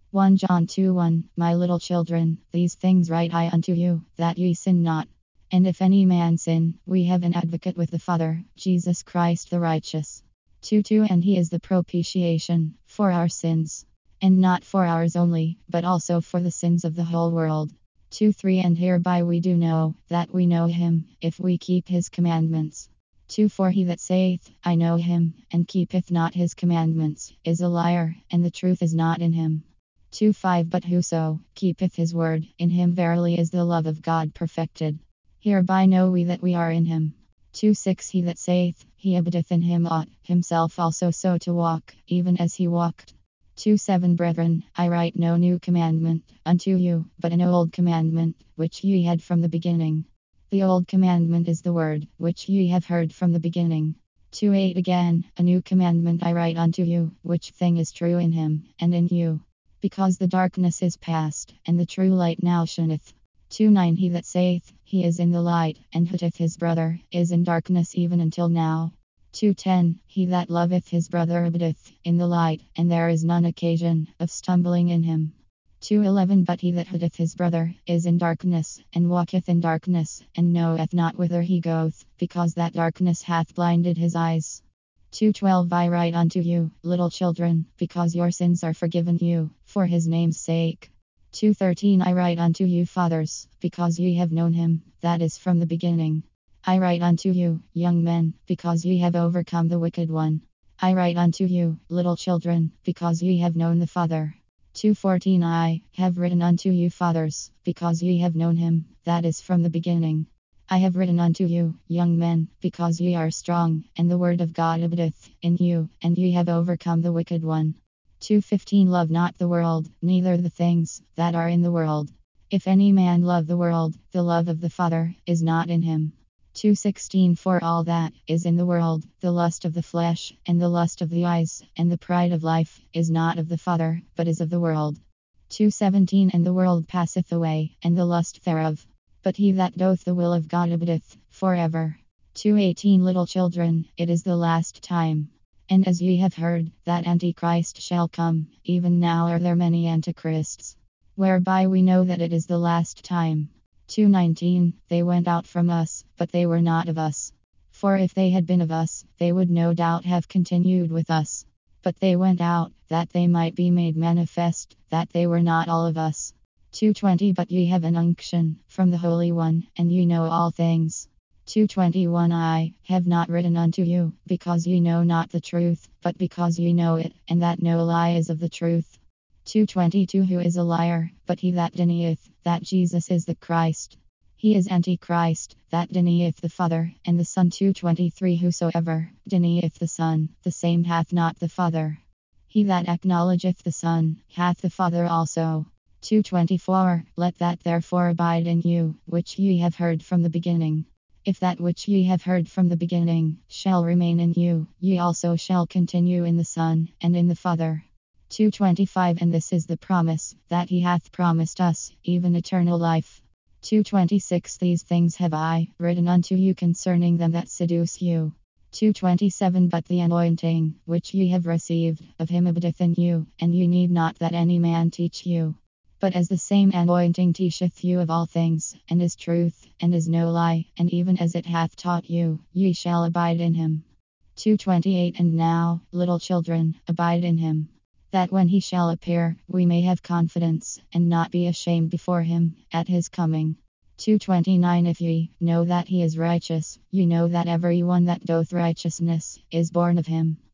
1 John 2 1 My little children, these things write I unto you, that ye sin not. And if any man sin, we have an advocate with the Father, Jesus Christ the righteous. 2 2 And he is the propitiation for our sins, and not for ours only, but also for the sins of the whole world. 2 3 And hereby we do know that we know him, if we keep his commandments. 2 4 He that saith, I know him, and keepeth not his commandments, is a liar, and the truth is not in him. 2 5 But whoso keepeth his word, in him verily is the love of God perfected. Hereby know we that we are in him. 2 6 He that saith, he abideth in him ought himself also so to walk, even as he walked. 2 7 Brethren, I write no new commandment unto you, but an old commandment, which ye had from the beginning. The old commandment is the word, which ye have heard from the beginning. 2 8 Again, a new commandment I write unto you, which thing is true in him, and in you. Because the darkness is past, and the true light now shineth. 2 9 He that saith, he is in the light, and hateth his brother, is in darkness even until now. 2 10 He that loveth his brother abideth in the light, and there is none occasion of stumbling in him. 2 11 But he that hateth his brother is in darkness, and walketh in darkness, and knoweth not whither he goeth, because that darkness hath blinded his eyes. 2 12 I write unto you, little children, because your sins are forgiven you, for his name's sake. 2 13 I write unto you, fathers, because ye have known him, that is from the beginning. I write unto you, young men, because ye have overcome the wicked one. I write unto you, little children, because ye have known the Father. 2:14 I have written unto you, fathers, because ye have known him, that is from the beginning. I have written unto you, young men, because ye are strong, and the word of God abideth in you, and ye have overcome the wicked one. 2:15 Love not the world, neither the things that are in the world. If any man love the world, the love of the Father is not in him. 2:16 For all that is in the world, the lust of the flesh, and the lust of the eyes, and the pride of life, is not of the Father, but is of the world. 2:17 And the world passeth away, and the lust thereof. But he that doth the will of God abideth forever. 2:18 Little children, it is the last time. And as ye have heard, that Antichrist shall come, even now are there many antichrists. Whereby we know that it is the last time. 2:19 They went out from us, but they were not of us. For if they had been of us, they would no doubt have continued with us. But they went out, that they might be made manifest, that they were not all of us. 2:20 But ye have an unction from the Holy One, and ye know all things. 2:21 I have not written unto you, because ye know not the truth, but because ye know it, and that no lie is of the truth. 2:22 Who is a liar, but he that denieth that Jesus is the Christ? He is Antichrist, that denieth the Father, and the Son. 2:23 Whosoever denieth the Son, the same hath not the Father. He that acknowledgeth the Son, hath the Father also. 2:24 Let that therefore abide in you, which ye have heard from the beginning. If that which ye have heard from the beginning shall remain in you, ye also shall continue in the Son, and in the Father. 2:25 And this is the promise, that he hath promised us, even eternal life. 2:26 These things have I written unto you concerning them that seduce you. 2:27 But the anointing, which ye have received, of him abideth in you, and ye need not that any man teach you. But as the same anointing teacheth you of all things, and is truth, and is no lie, and even as it hath taught you, ye shall abide in him. 2:28 And now, little children, abide in him, that when he shall appear, we may have confidence, and not be ashamed before him, at his coming. 2:29 If ye know that he is righteous, ye know that every one that doth righteousness is born of him.